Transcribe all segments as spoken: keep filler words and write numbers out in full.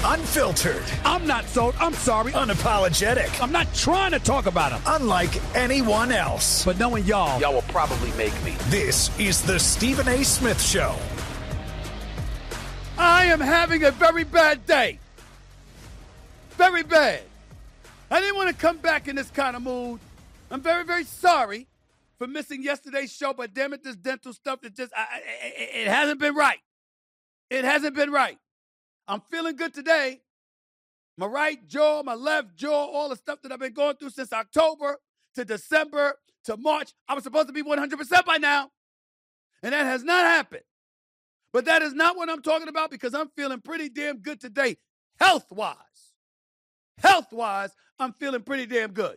Unfiltered. I'm not sold. I'm sorry. Unapologetic. I'm not trying to talk about him. Unlike anyone else. But knowing y'all, y'all will probably make me. This is the Stephen A. Smith Show. I am having a very bad day. Very bad. I didn't want to come back in this kind of mood. I'm very, very sorry for missing yesterday's show, but damn it, this dental stuff, it just, I, I, it, it hasn't been right. It hasn't been right. I'm feeling good today. My right jaw, my left jaw, all the stuff that I've been going through since October to December to March. I was supposed to be one hundred percent by now, and that has not happened. But that is not what I'm talking about because I'm feeling pretty damn good today, health-wise. Health-wise, I'm feeling pretty damn good.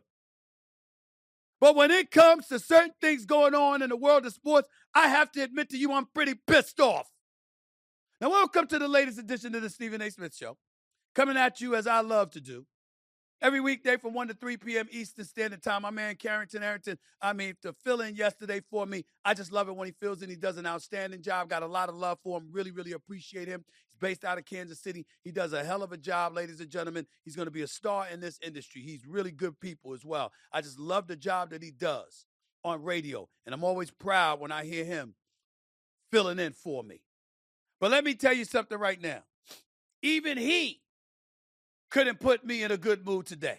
But when it comes to certain things going on in the world of sports, I have to admit to you I'm pretty pissed off. Now, welcome to the latest edition of the Stephen A. Smith Show. Coming at you as I love to do. Every weekday from one to three p.m. Eastern Standard Time. My man Carrington Arrington, I mean, to fill in yesterday for me. I just love it when he fills in. He does an outstanding job. Got a lot of love for him. Really, really appreciate him. He's based out of Kansas City. He does a hell of a job, ladies and gentlemen. He's going to be a star in this industry. He's really good people as well. I just love the job that he does on radio. And I'm always proud when I hear him filling in for me. But let me tell you something right now. Even he couldn't put me in a good mood today.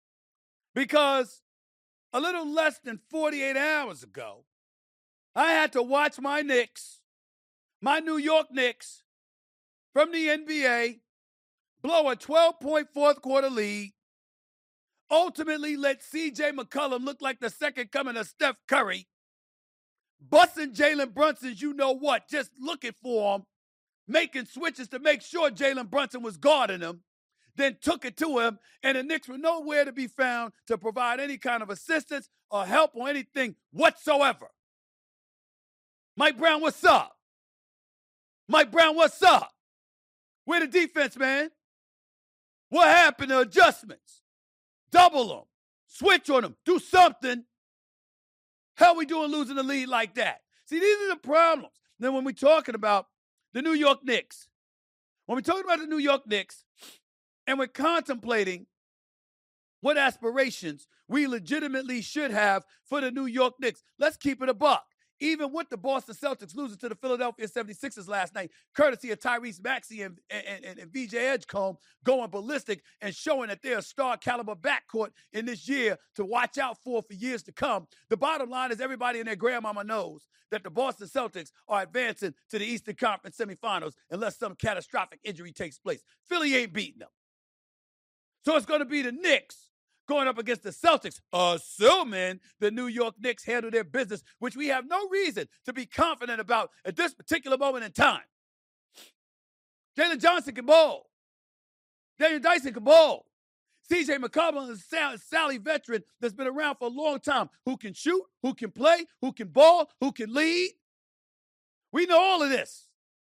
Because a little less than forty-eight hours ago, I had to watch my Knicks, my New York Knicks, from the N B A, blow a twelve-point fourth quarter lead, ultimately let C J McCollum look like the second coming of Steph Curry, busting Jalen Brunson's you-know-what, just looking for him, making switches to make sure Jalen Brunson was guarding him, then took it to him, and the Knicks were nowhere to be found to provide any kind of assistance or help or anything whatsoever. Mike Brown, what's up? Mike Brown, what's up? Where the defense, man? What happened to adjustments? Double them. Switch on them. Do something. How we doing losing the lead like that? See, these are the problems. Then when we're talking about the New York Knicks, when we're talking about the New York Knicks, and we're contemplating what aspirations we legitimately should have for the New York Knicks. Let's keep it a buck. Even with the Boston Celtics losing to the Philadelphia seventy-sixers last night, courtesy of Tyrese Maxey and, and, and, and V J Edgecombe going ballistic and showing that they're a star caliber backcourt in this year to watch out for for years to come. The bottom line is everybody and their grandmama knows that the Boston Celtics are advancing to the Eastern Conference semifinals unless some catastrophic injury takes place. Philly ain't beating them. So it's going to be the Knicks going up against the Celtics, assuming the New York Knicks handle their business, which we have no reason to be confident about at this particular moment in time. Jalen Johnson can ball. Daniel Dyson can ball. C J McCollum is a Sally veteran that's been around for a long time, who can shoot, who can play, who can ball, who can lead. We know all of this.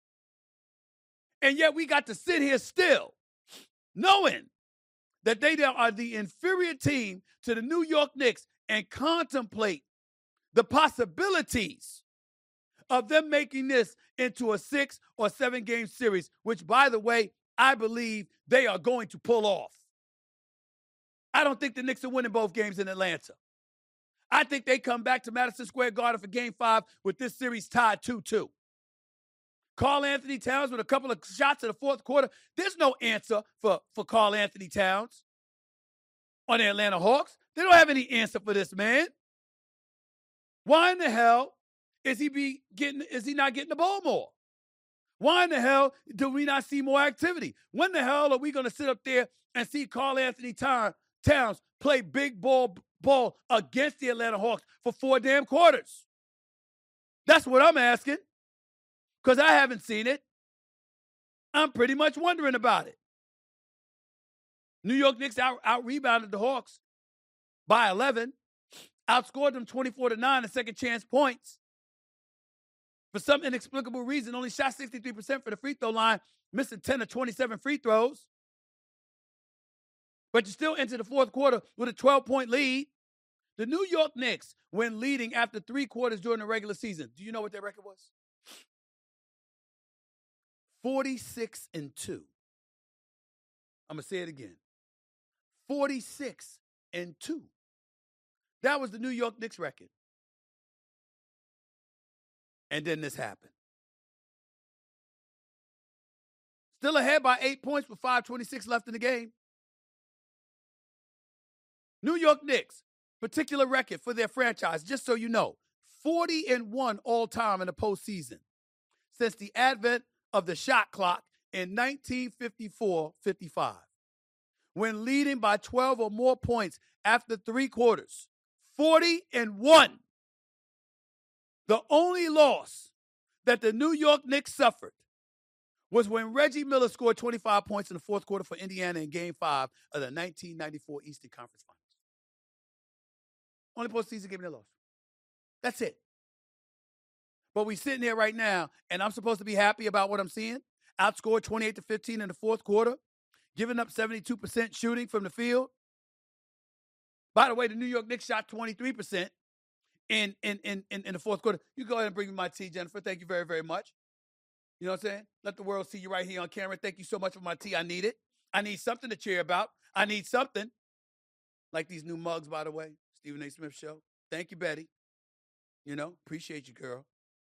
And yet we got to sit here still, knowing that they are the inferior team to the New York Knicks and contemplate the possibilities of them making this into a six or seven game series, which, by the way, I believe they are going to pull off. I don't think the Knicks are winning both games in Atlanta. I think they come back to Madison Square Garden for game five with this series tied two two. Karl Anthony Towns with a couple of shots in the fourth quarter. There's no answer for, for Karl Anthony Towns on the Atlanta Hawks. They don't have any answer for this man. Why in the hell is he be getting? Is he not getting the ball more? Why in the hell do we not see more activity? When the hell are we going to sit up there and see Karl Anthony Towns play big ball ball against the Atlanta Hawks for four damn quarters? That's what I'm asking. Because I haven't seen it. I'm pretty much wondering about it. New York Knicks out, out-rebounded the Hawks by eleven, outscored them twenty-four to nine in second chance points. For some inexplicable reason, only shot sixty-three percent for the free throw line, missing ten of twenty-seven free throws. But you still enter the fourth quarter with a twelve-point lead. The New York Knicks, when leading after three quarters during the regular season, do you know what their record was? forty-six and two. I'm going to say it again. forty-six and two. That was the New York Knicks record. And then this happened. Still ahead by eight points with five twenty-six left in the game. New York Knicks, particular record for their franchise, just so you know, forty and one all-time in the postseason since the advent of the shot clock in nineteen fifty-four fifty-five. When leading by twelve or more points after three quarters. forty and one. The only loss that the New York Knicks suffered was when Reggie Miller scored twenty-five points in the fourth quarter for Indiana in Game five of the nineteen ninety-four Eastern Conference Finals. Only postseason game they lost. That's it. But we sitting here right now, and I'm supposed to be happy about what I'm seeing. Outscored twenty-eight to fifteen in the fourth quarter, giving up seventy-two percent shooting from the field. By the way, the New York Knicks shot twenty-three percent in, in, in, in, in the fourth quarter. You go ahead and bring me my tea, Jennifer. Thank you very, very much. You know what I'm saying? Let the world see you right here on camera. Thank you so much for my tea. I need it. I need something to cheer about. I need something. Like these new mugs, by the way. Stephen A. Smith Show. Thank you, Betty. You know, appreciate you, girl.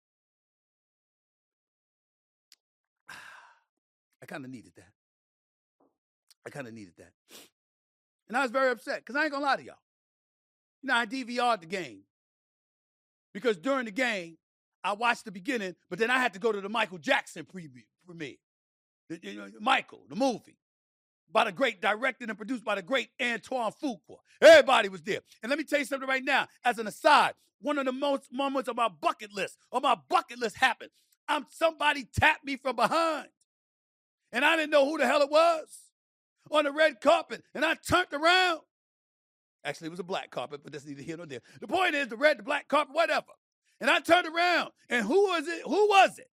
I kind of needed that. I kind of needed that. And I was very upset because I ain't going to lie to y'all. You know, I D V R'd the game. Because during the game, I watched the beginning, but then I had to go to the Michael Jackson preview premiere. The, you know, Michael, the movie. By the great, directed and produced by the great Antoine Fuqua. Everybody was there. And let me tell you something right now. As an aside, one of the most moments of my bucket list, or my bucket list happened. I'm somebody tapped me from behind. And I didn't know who the hell it was on the red carpet. And I turned around. Actually, it was a black carpet, but that's neither here nor there. The point is the red, the black carpet, whatever. And I turned around. And who was it? Who was it?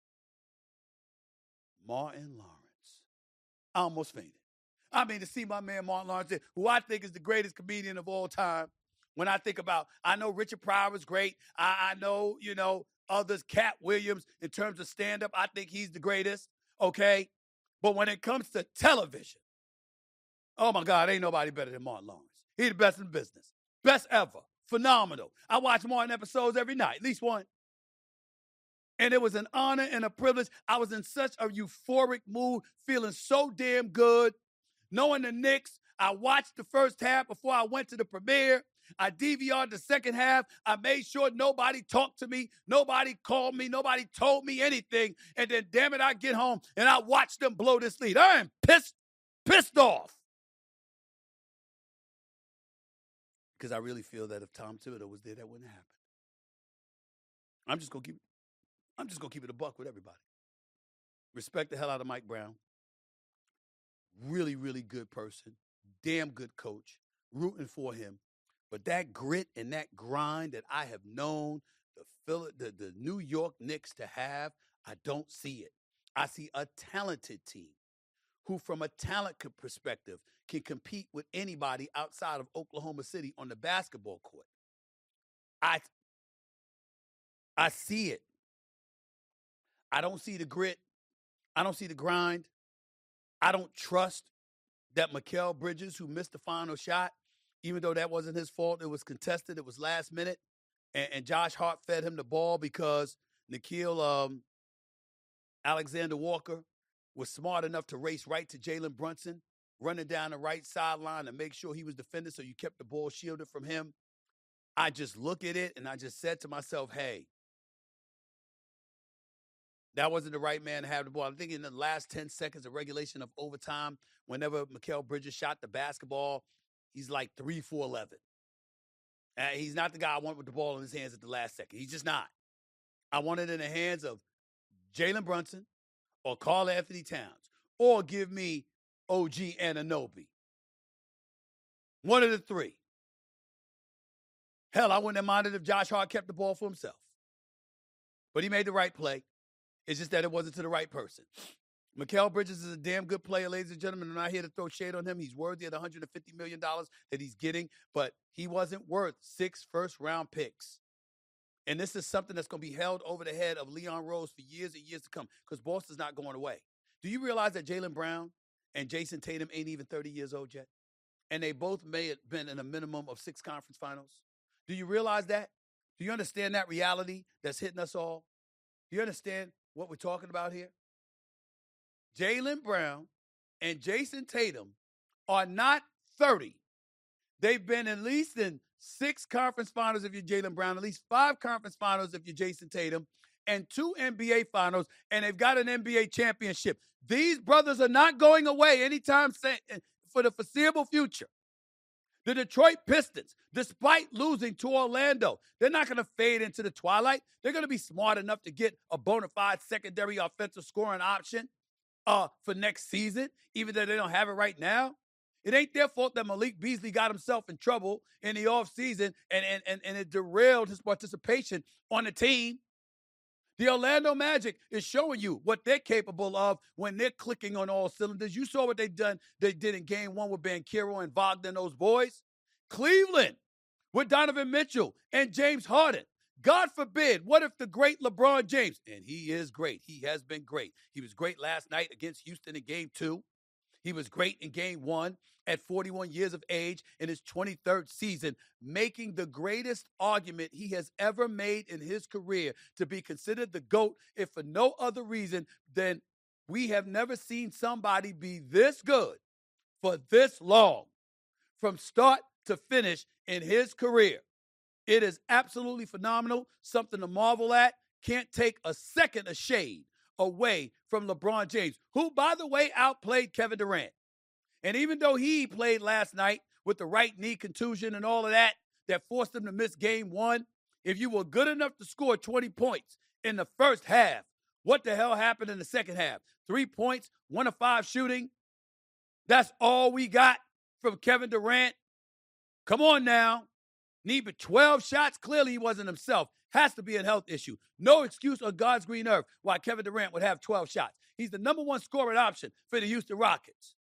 Martin Lawrence. I almost fainted. I mean, to see my man Martin Lawrence, who I think is the greatest comedian of all time. When I think about, I know Richard Pryor is great. I, I know, you know, others, Cat Williams, in terms of stand-up, I think he's the greatest, okay? But when it comes to television, oh, my God, ain't nobody better than Martin Lawrence. He's the best in the business. Best ever. Phenomenal. I watch Martin episodes every night, at least one. And it was an honor and a privilege. I was in such a euphoric mood, feeling so damn good. Knowing the Knicks, I watched the first half before I went to the premiere. I D V R'd the second half. I made sure nobody talked to me. Nobody called me. Nobody told me anything. And then, damn it, I get home and I watch them blow this lead. I am pissed, pissed off. Because I really feel that if Tom Thibodeau was there, that wouldn't happen. I'm just gonna keep I'm just gonna keep it a buck with everybody. Respect the hell out of Mike Brown. Really, really good person. Damn good coach. Rooting for him. But that grit and that grind that I have known the, Phil- the, the New York Knicks to have, I don't see it. I see a talented team who, from a talent perspective, can compete with anybody outside of Oklahoma City on the basketball court. I, I see it. I don't see the grit. I don't see the grind. I don't trust that Mikal Bridges, who missed the final shot, even though that wasn't his fault, it was contested, it was last minute, and, and Josh Hart fed him the ball because Nickeil um, Alexander Walker was smart enough to race right to Jalen Brunson, running down the right sideline to make sure he was defended, so you kept the ball shielded from him. I just look at it, and I just said to myself, hey, that wasn't the right man to have the ball. I think in the last ten seconds of regulation of overtime, whenever Mikal Bridges shot the basketball, he's like three for eleven. Uh, he's not the guy I want with the ball in his hands at the last second. He's just not. I want it in the hands of Jalen Brunson or Karl Anthony Towns, or give me O G Anunoby. One of the three. Hell, I wouldn't have minded if Josh Hart kept the ball for himself. But he made the right play. It's just that it wasn't to the right person. Mikal Bridges is a damn good player, ladies and gentlemen. I'm not here to throw shade on him. He's worthy of the one hundred fifty million dollars that he's getting, but he wasn't worth six first-round picks. And this is something that's going to be held over the head of Leon Rose for years and years to come because Boston's not going away. Do you realize that Jaylen Brown and Jason Tatum ain't even thirty years old yet. And they both may have been in a minimum of six conference finals. Do you realize that? Do you understand that reality that's hitting us all? Do you understand what we're talking about here? Jaylen Brown and Jason Tatum are not thirty. They've been at least in six conference finals if you're Jaylen Brown, at least five conference finals if you're Jason Tatum, and two N B A finals, and they've got an N B A championship. These brothers are not going away anytime for the foreseeable future. The Detroit Pistons, despite losing to Orlando, they're not going to fade into the twilight. They're going to be smart enough to get a bona fide secondary offensive scoring option uh, for next season, even though they don't have it right now. It ain't their fault that Malik Beasley got himself in trouble in the offseason and, and, and, and it derailed his participation on the team. The Orlando Magic is showing you what they're capable of when they're clicking on all cylinders. You saw what they done. They did in game one with Banchero and Wagner and those boys. Cleveland with Donovan Mitchell and James Harden. God forbid, what if the great LeBron James, and he is great. He has been great. He was great last night against Houston in game two. He was great in game one at forty-one years of age in his twenty-third season, making the greatest argument he has ever made in his career to be considered the GOAT, if for no other reason than we have never seen somebody be this good for this long, from start to finish in his career. It is absolutely phenomenal, something to marvel at. Can't take a second of shade away from LeBron James, who, by the way, outplayed Kevin Durant. And even though he played last night with the right knee contusion and all of that, that forced him to miss game one, if you were good enough to score twenty points in the first half, what the hell happened in the second half? Three points, one of five shooting. That's all we got from Kevin Durant. Come on now. Need but twelve shots. Clearly he wasn't himself. Has to be a health issue. No excuse on God's green earth why Kevin Durant would have twelve shots. He's the number one scoring option for the Houston Rockets.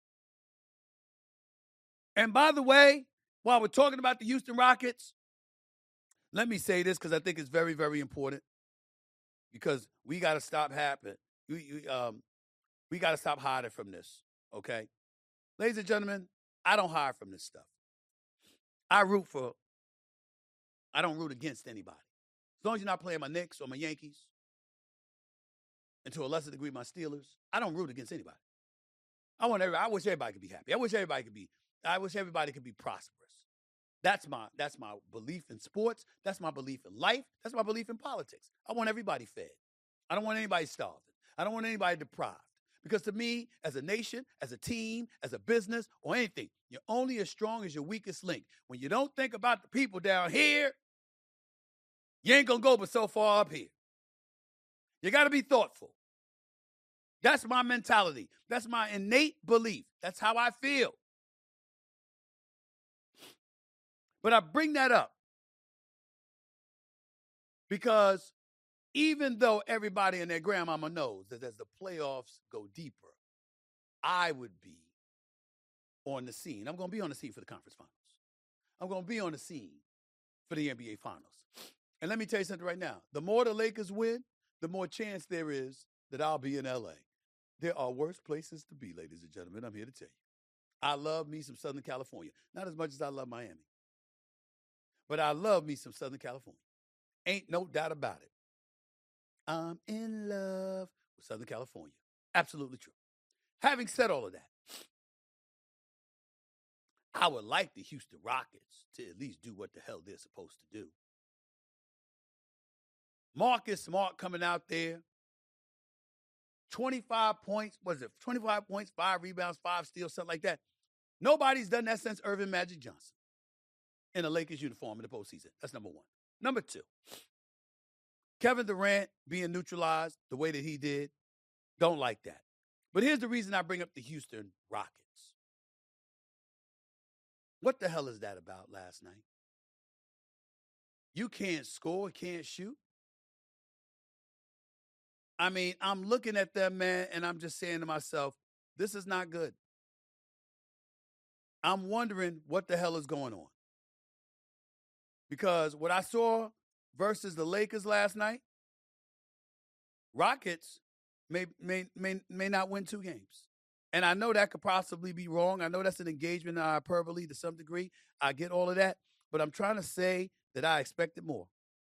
And by the way, while we're talking about the Houston Rockets, let me say this because I think it's very, very important. Because we got to stop happening. We, we, um, we got to stop hiding from this, okay? Ladies and gentlemen, I don't hide from this stuff. I root for, I don't root against anybody. As long as you're not playing my Knicks or my Yankees, and to a lesser degree my Steelers, I don't root against anybody. I want everybody, I wish everybody could be happy. I wish everybody could be, I wish everybody could be prosperous. That's my, that's my belief in sports. That's my belief in life. That's my belief in politics. I want everybody fed. I don't want anybody starving. I don't want anybody deprived. Because to me, as a nation, as a team, as a business, or anything, you're only as strong as your weakest link. When you don't think about the people down here, you ain't going to go but so far up here. You got to be thoughtful. That's my mentality. That's my innate belief. That's how I feel. But I bring that up because even though everybody and their grandmama knows that as the playoffs go deeper, I would be on the scene. I'm going to be on the scene for the conference finals. I'm going to be on the scene for the N B A finals. And let me tell you something right now. The more the Lakers win, the more chance there is that I'll be in L A. There are worse places to be, ladies and gentlemen. I'm here to tell you. I love me some Southern California. Not as much as I love Miami. But I love me some Southern California. Ain't no doubt about it. I'm in love with Southern California. Absolutely true. Having said all of that, I would like the Houston Rockets to at least do what the hell they're supposed to do. Marcus Smart coming out there. twenty-five points, was it twenty-five points, five rebounds, five steals, something like that. Nobody's done that since Irvin Magic Johnson in a Lakers uniform in the postseason. That's number one. Number two, Kevin Durant being neutralized the way that he did, don't like that. But here's the reason I bring up the Houston Rockets. What the hell is that about last night? You can't score, can't shoot. I mean, I'm looking at them, man, and I'm just saying to myself, this is not good. I'm wondering what the hell is going on. Because what I saw versus the Lakers last night, Rockets may may may, may not win two games. And I know that could possibly be wrong. I know that's an engagement in hyperbole to some degree. I get all of that. But I'm trying to say that I expected more.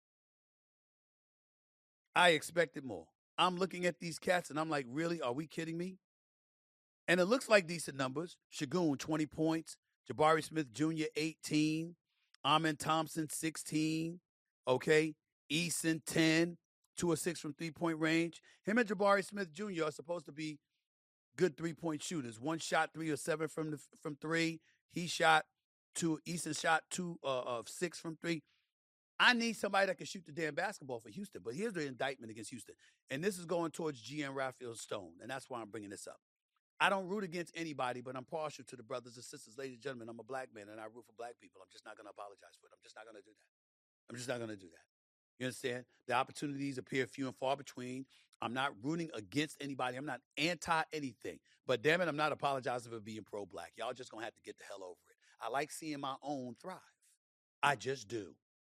I expected more. I'm looking at these cats, and I'm like, really? Are we kidding me? And it looks like decent numbers. Shagun, twenty points. Jabari Smith Junior, eighteen. Amen Thompson, sixteen. Okay. Eason, ten. Two or six from three-point range. Him and Jabari Smith Junior are supposed to be good three-point shooters. One shot three or seven from the, from three. He shot two. Eason shot two uh, of six from three. I need somebody that can shoot the damn basketball for Houston. But here's the indictment against Houston. And this is going towards G M Raphael Stone. And that's why I'm bringing this up. I don't root against anybody, but I'm partial to the brothers and sisters. Ladies and gentlemen, I'm a black man, and I root for black people. I'm just not going to apologize for it. I'm just not going to do that. I'm just not going to do that. You understand? The opportunities appear few and far between. I'm not rooting against anybody. I'm not anti-anything. But damn it, I'm not apologizing for being pro-black. Y'all just going to have to get the hell over it. I like seeing my own thrive. I just do.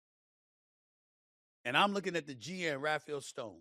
And I'm looking at the G M, Raphael Stone.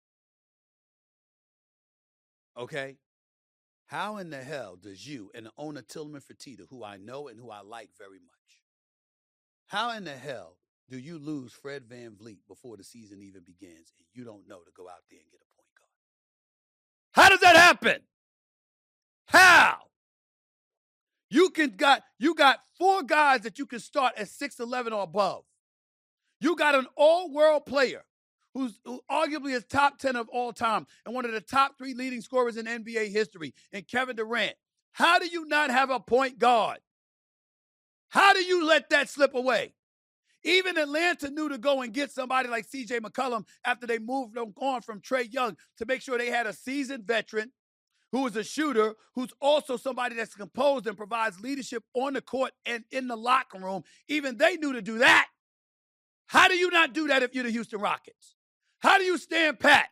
Okay? How in the hell does you and the owner Tillman Fertitta, who I know and who I like very much, how in the hell do you lose Fred VanVleet before the season even begins and you don't know to go out there and get a point guard? How does that happen? How? You can got you got four guys that you can start at six eleven or above. You got an all-world player who's who arguably is top ten of all time and one of the top three leading scorers in N B A history, and Kevin Durant. How do you not have a point guard? How do you let that slip away? Even Atlanta knew to go and get somebody like C J McCollum after they moved on from Trae Young to make sure they had a seasoned veteran who is a shooter, who's also somebody that's composed and provides leadership on the court and in the locker room. Even they knew to do that. How do you not do that if you're the Houston Rockets? How do you stand pat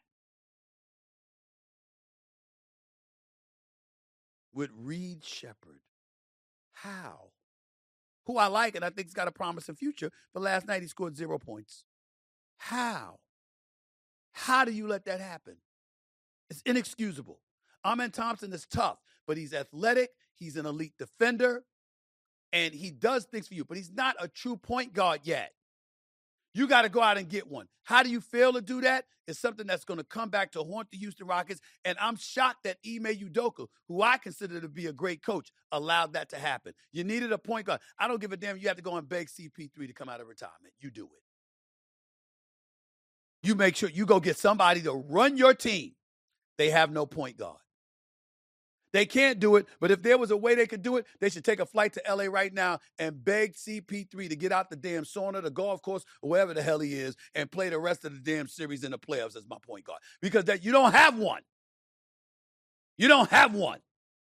with Reed Shepherd? How? Who I like and I think he's got a promising future, but last night he scored zero points. How? How do you let that happen? It's inexcusable. Amen Thompson is tough, but he's athletic, he's an elite defender, and he does things for you, but he's not a true point guard yet. You got to go out and get one. How do you fail to do that? It's something that's going to come back to haunt the Houston Rockets. And I'm shocked that Ime Udoka, who I consider to be a great coach, allowed that to happen. You needed a point guard. I don't give a damn. You have to go and beg C P three to come out of retirement. You do it. You make sure you go get somebody to run your team. They have no point guard. They can't do it, but if there was a way they could do it, they should take a flight to L A right now and beg C P three to get out the damn sauna, the golf course, or wherever the hell he is, and play the rest of the damn series in the playoffs as my point guard. Because that you don't have one. You don't have one.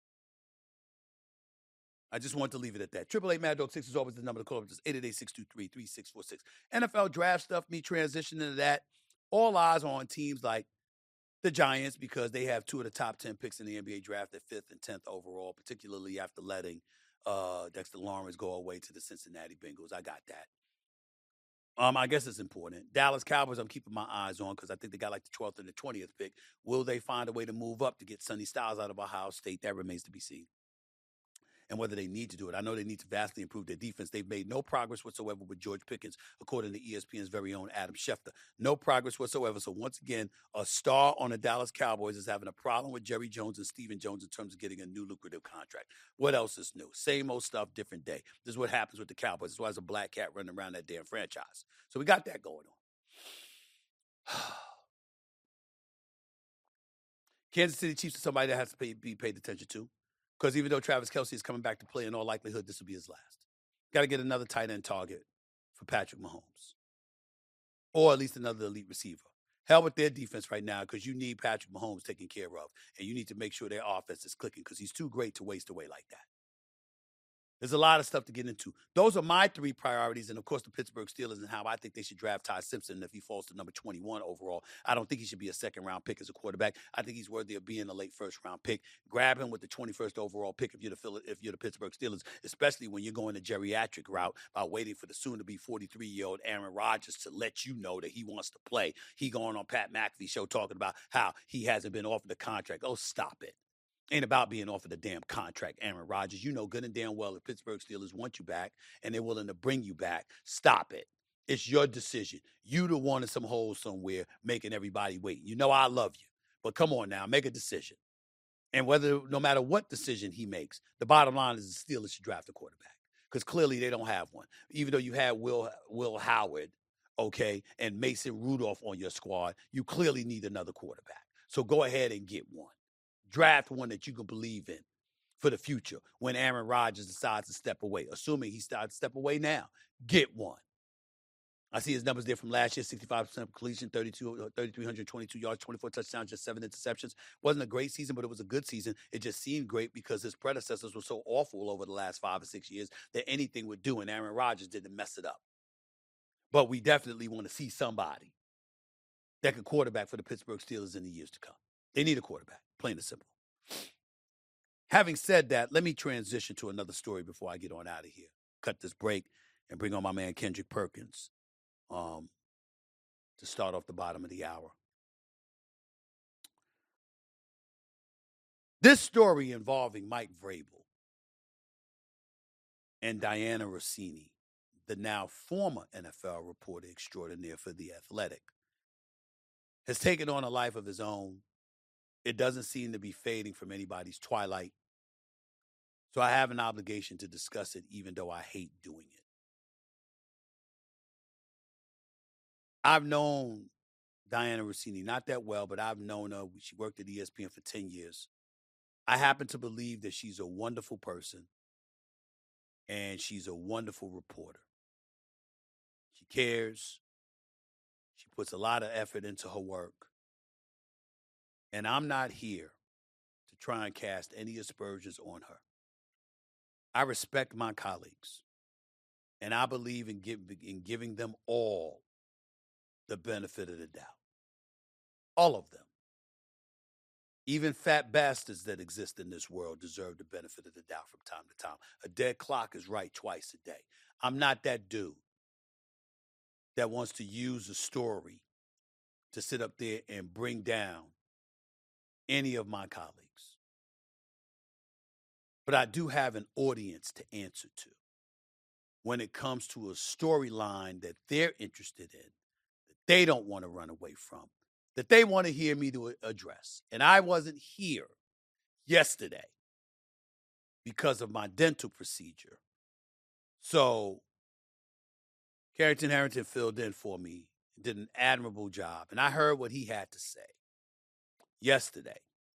I just want to leave it at that. Triple eight Mad Dog six is always the number to call up. Just eight eight eight, six two three, three six four six. N F L draft stuff, me transitioning to that. All eyes on teams like the Giants, because they have two of the top ten picks in the N B A draft at fifth and tenth overall, particularly after letting uh, Dexter Lawrence go away to the Cincinnati Bengals. I got that. Um, I guess it's important. Dallas Cowboys, I'm keeping my eyes on because I think they got like the twelfth and the twentieth pick. Will they find a way to move up to get Sonny Styles out of Ohio State? That remains to be seen. And whether they need to do it. I know they need to vastly improve their defense. They've made no progress whatsoever with George Pickens, according to E S P N's very own Adam Schefter. No progress whatsoever. So once again, a star on the Dallas Cowboys is having a problem with Jerry Jones and Stephen Jones in terms of getting a new lucrative contract. What else is new? Same old stuff, different day. This is what happens with the Cowboys. That's why there's a black cat running around that damn franchise. So we got that going on. Kansas City Chiefs are somebody that has to pay, be paid attention to. Because even though Travis Kelce is coming back to play, in all likelihood, this will be his last. Got to get another tight end target for Patrick Mahomes. Or at least another elite receiver. Hell with their defense right now, because you need Patrick Mahomes taken care of. And you need to make sure their offense is clicking, because he's too great to waste away like that. There's a lot of stuff to get into. Those are my three priorities. And, of course, the Pittsburgh Steelers and how I think they should draft Ty Simpson if he falls to number twenty-one overall. I don't think he should be a second-round pick as a quarterback. I think he's worthy of being a late first-round pick. Grab him with the twenty-first overall pick if you're the, if you're the Pittsburgh Steelers, especially when you're going the geriatric route by waiting for the soon-to-be forty-three-year-old Aaron Rodgers to let you know that he wants to play. He going on Pat McAfee's show talking about how he hasn't been offered the contract. Oh, stop it. Ain't about being offered a damn contract, Aaron Rodgers. You know good and damn well the Pittsburgh Steelers want you back and they're willing to bring you back. Stop it. It's your decision. You the one in some hole somewhere making everybody wait. You know I love you, but come on now, make a decision. And whether, no matter what decision he makes, the bottom line is the Steelers should draft a quarterback because clearly they don't have one. Even though you had Will Will Howard, okay, and Mason Rudolph on your squad, you clearly need another quarterback. So go ahead and get one. Draft one that you can believe in for the future when Aaron Rodgers decides to step away. Assuming he starts to step away now, get one. I see his numbers there from last year, sixty-five percent completion, thirty-two, thirty-three twenty-two yards, twenty-four touchdowns, just seven interceptions. Wasn't a great season, but it was a good season. It just seemed great because his predecessors were so awful over the last five or six years that anything would do, and Aaron Rodgers didn't mess it up. But we definitely want to see somebody that can quarterback for the Pittsburgh Steelers in the years to come. They need a quarterback, plain and simple. Having said that, let me transition to another story before I get on out of here. Cut this break and bring on my man Kendrick Perkins um, to start off the bottom of the hour. This story involving Mike Vrabel and Diana Rossini, the now former N F L reporter extraordinaire for The Athletic, has taken on a life of his own. It doesn't seem to be fading from anybody's twilight. So I have an obligation to discuss it, even though I hate doing it. I've known Diana Rossini not that well, but I've known her. She worked at E S P N for ten years. I happen to believe that she's a wonderful person and she's a wonderful reporter. She cares. She puts a lot of effort into her work. And I'm not here to try and cast any aspersions on her. I respect my colleagues, and I believe in, give, in giving them all the benefit of the doubt. All of them. Even fat bastards that exist in this world deserve the benefit of the doubt from time to time. A dead clock is right twice a day. I'm not that dude that wants to use a story to sit up there and bring down any of my colleagues. But I do have an audience to answer to when it comes to a storyline that they're interested in, that they don't want to run away from, that they want to hear me to address. And I wasn't here yesterday because of my dental procedure. So Carrington Harrington filled in for me, did an admirable job. And I heard what he had to say yesterday.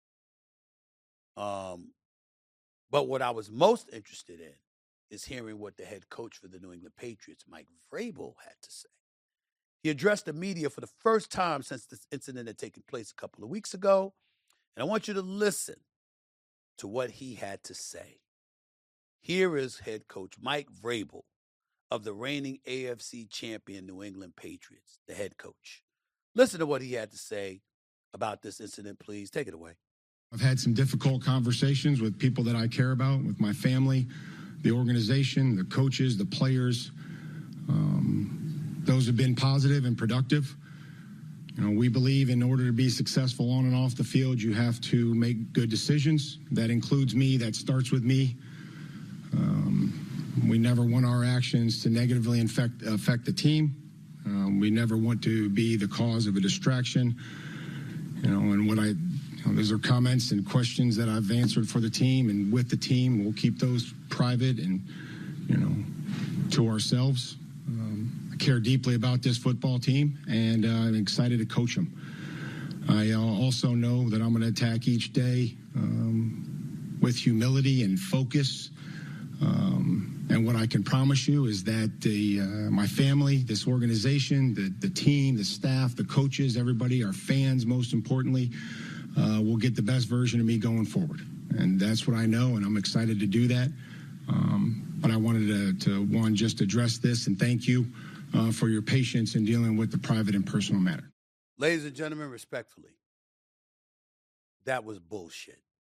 Um, but what I was most interested in is hearing what the head coach for the New England Patriots, Mike Vrabel, had to say. He addressed the media for the first time since this incident had taken place a couple of weeks ago. And I want you to listen to what he had to say. Here is head coach Mike Vrabel of the reigning A F C champion New England Patriots, the head coach. Listen to what he had to say about this incident, please. Take it away. I've had some difficult conversations with people that I care about, with my family, the organization, the coaches, the players. Um, those have been positive and productive. You know, we believe in order to be successful on and off the field, you have to make good decisions. That includes me. That starts with me. Um, we never want our actions to negatively infect, affect the team. Um, we never want to be the cause of a distraction. You know, and what I, you know, those are comments and questions that I've answered for the team and with the team. We'll keep those private and, you know, to ourselves. Um, I care deeply about this football team, and uh, I'm excited to coach them. I uh, also know that I'm going to attack each day um, with humility and focus. Um, and what I can promise you is that the uh, my family, this organization, the, the team, the staff, the coaches, everybody, our fans, most importantly, uh, will get the best version of me going forward. And that's what I know, and I'm excited to do that. Um, but I wanted to, to, one, just address this and thank you uh, for your patience in dealing with the private and personal matter. Ladies and gentlemen, respectfully, that was bullshit.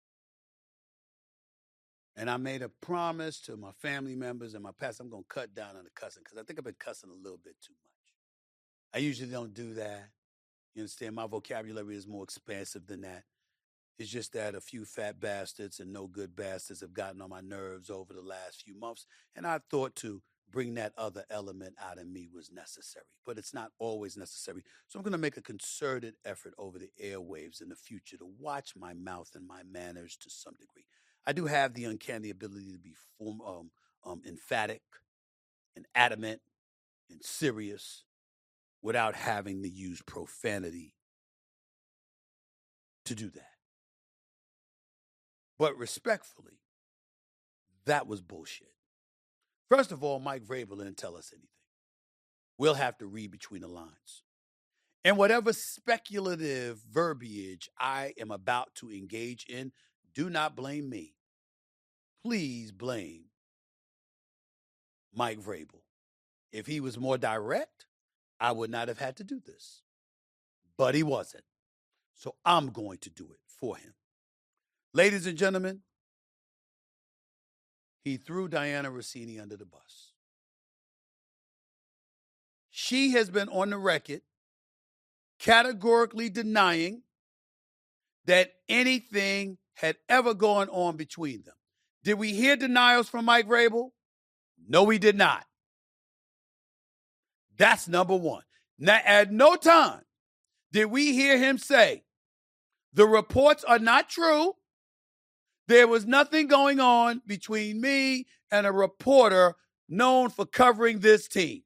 And I made a promise to my family members and my past, I'm going to cut down on the cussing because I think I've been cussing a little bit too much. I usually don't do that. You understand? My vocabulary is more expansive than that. It's just that a few fat bastards and no good bastards have gotten on my nerves over the last few months, and I thought to bring that other element out of me was necessary. But it's not always necessary. So I'm going to make a concerted effort over the airwaves in the future to watch my mouth and my manners to some degree. I do have the uncanny ability to be form, um, um, emphatic and adamant and serious without having to use profanity to do that. But respectfully, that was bullshit. First of all, Mike Vrabel didn't tell us anything. We'll have to read between the lines. And whatever speculative verbiage I am about to engage in, do not blame me. Please blame Mike Vrabel. If he was more direct, I would not have had to do this. But he wasn't. So I'm going to do it for him. Ladies and gentlemen, he threw Diana Rossini under the bus. She has been on the record categorically denying that anything had ever gone on between them. Did we hear denials from Mike Vrabel? No, we did not. That's number one. Now, at no time did we hear him say, the reports are not true. There was nothing going on between me and a reporter known for covering this team.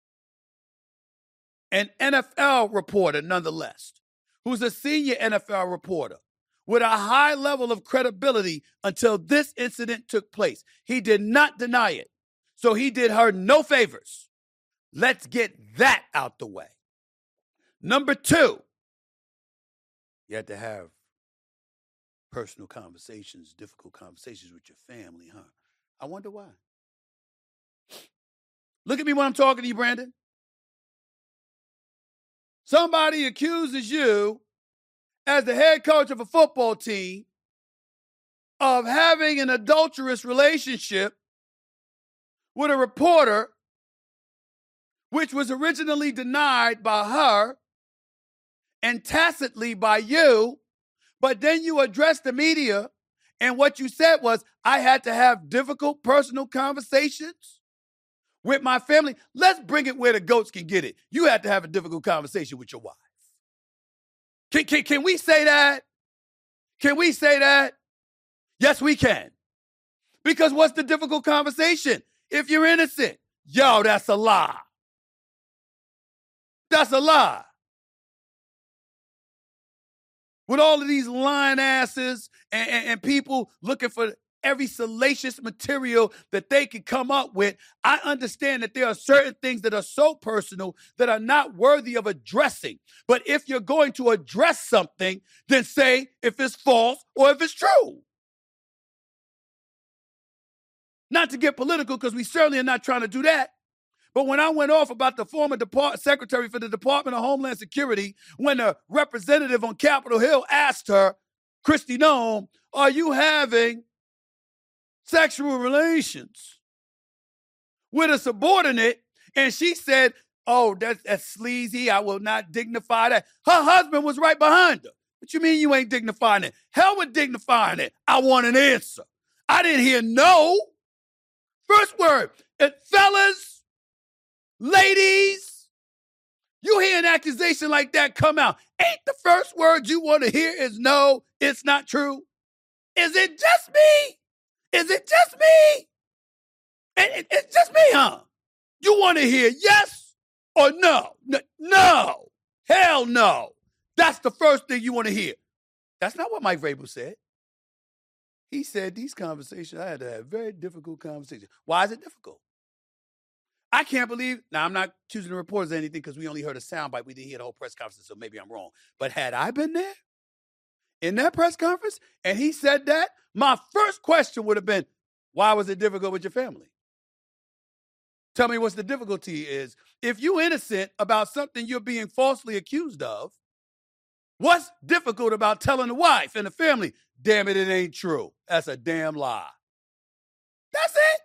An N F L reporter, nonetheless, who's a senior N F L reporter with a high level of credibility until this incident took place. He did not deny it. So he did her no favors. Let's get that out the way. Number two, you have to have personal conversations, difficult conversations with your family, huh? I wonder why. Look at me when I'm talking to you, Brandon. Somebody accuses you, as the head coach of a football team, of having an adulterous relationship with a reporter, which was originally denied by her and tacitly by you. But then you addressed the media, and what you said was, I had to have difficult personal conversations with my family. Let's bring it where the goats can get it. You had to have a difficult conversation with your wife. Can, can, can we say that? Can we say that? Yes, we can. Because what's the difficult conversation? If you're innocent, yo, that's a lie. That's a lie. With all of these lying asses and, and, and people looking for every salacious material that they can come up with, I understand that there are certain things that are so personal that are not worthy of addressing. But if you're going to address something, then say if it's false or if it's true. Not to get political, because we certainly are not trying to do that. But when I went off about the former Depart- Secretary for the Department of Homeland Security, when the representative on Capitol Hill asked her, Kristi Noem, are you having sexual relations with a subordinate? And she said, oh, that's, that's sleazy. I will not dignify that. Her husband was right behind her. What you mean you ain't dignifying it? Hell with dignifying it. I want an answer. I didn't hear no. First word, and fellas, ladies, you hear an accusation like that come out. Ain't the first word you want to hear is no, it's not true? Is it just me? Is it just me? It, it, it's just me, huh? You want to hear yes or no? no? No. Hell no. That's the first thing you want to hear. That's not what Mike Vrabel said. He said these conversations, I had to have very difficult conversations. Why is it difficult? I can't believe, now I'm not choosing to report anything because we only heard a soundbite. We didn't hear the whole press conference, so maybe I'm wrong. But had I been there in that press conference and he said that, my first question would have been, why was it difficult with your family? Tell me what's the difficulty is. If you're innocent about something you're being falsely accused of, what's difficult about telling the wife and the family, damn it, it ain't true. That's a damn lie. That's it.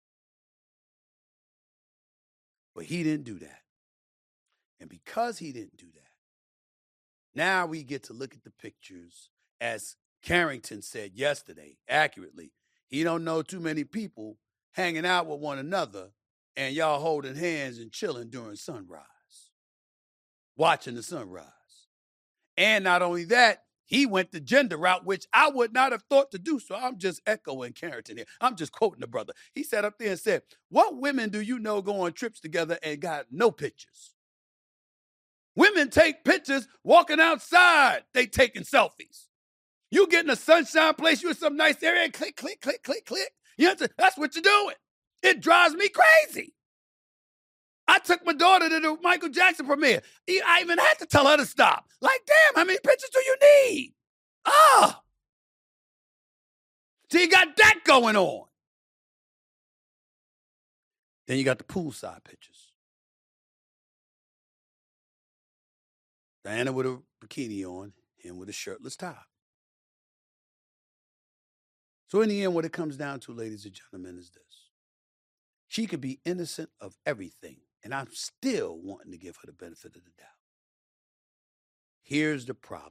But he didn't do that. And because he didn't do that, now we get to look at the pictures as Carrington said yesterday, accurately, he don't know too many people hanging out with one another and y'all holding hands and chilling during sunrise, watching the sunrise. And not only that, he went the gender route, which I would not have thought to do. So I'm just echoing Carrington here. I'm just quoting the brother. He sat up there and said, what women do you know go on trips together and got no pictures? Women take pictures walking outside. They taking selfies. You get in a sunshine place, you in some nice area, and click, click, click, click, click. You know, that's what you're doing. It drives me crazy. I took my daughter to the Michael Jackson premiere. I even had to tell her to stop. Like, damn, how many pictures do you need? Ah. So you got that going on. Then you got the poolside pictures. Diana with a bikini on, him with a shirtless top. So in the end, what it comes down to, ladies and gentlemen, is this. She could be innocent of everything, and I'm still wanting to give her the benefit of the doubt. Here's the problem.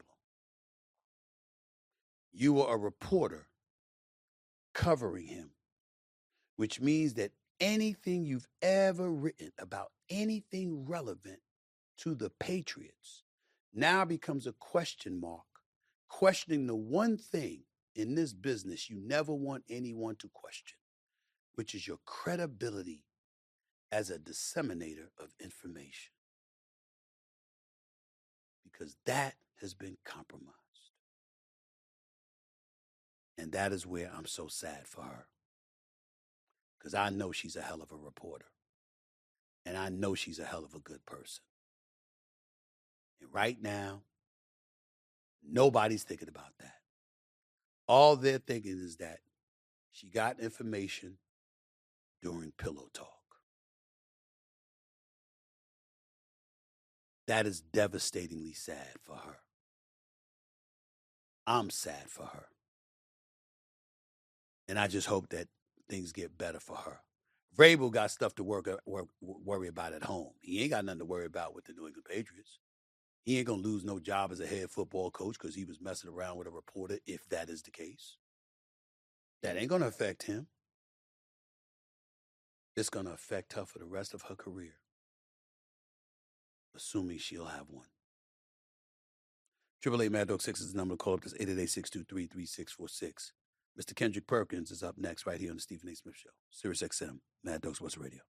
You were a reporter covering him, which means that anything you've ever written about anything relevant to the Patriots now becomes a question mark, questioning the one thing in this business you never want anyone to question, which is your credibility as a disseminator of information. Because that has been compromised. And that is where I'm so sad for her. Because I know she's a hell of a reporter. And I know she's a hell of a good person. And right now, nobody's thinking about that. All they're thinking is that she got information during pillow talk. That is devastatingly sad for her. I'm sad for her. And I just hope that things get better for her. Vrabel got stuff to work, work, worry about at home. He ain't got nothing to worry about with the New England Patriots. He ain't going to lose no job as a head football coach because he was messing around with a reporter, if that is the case. That ain't going to affect him. It's going to affect her for the rest of her career, assuming she'll have one. Triple eight Mad Dog six is the number to call up. That's eight eight eight, six two three, three six four six. Mister Kendrick Perkins is up next right here on the Stephen A. Smith Show. Sirius X M, Mad Dog Sports Radio.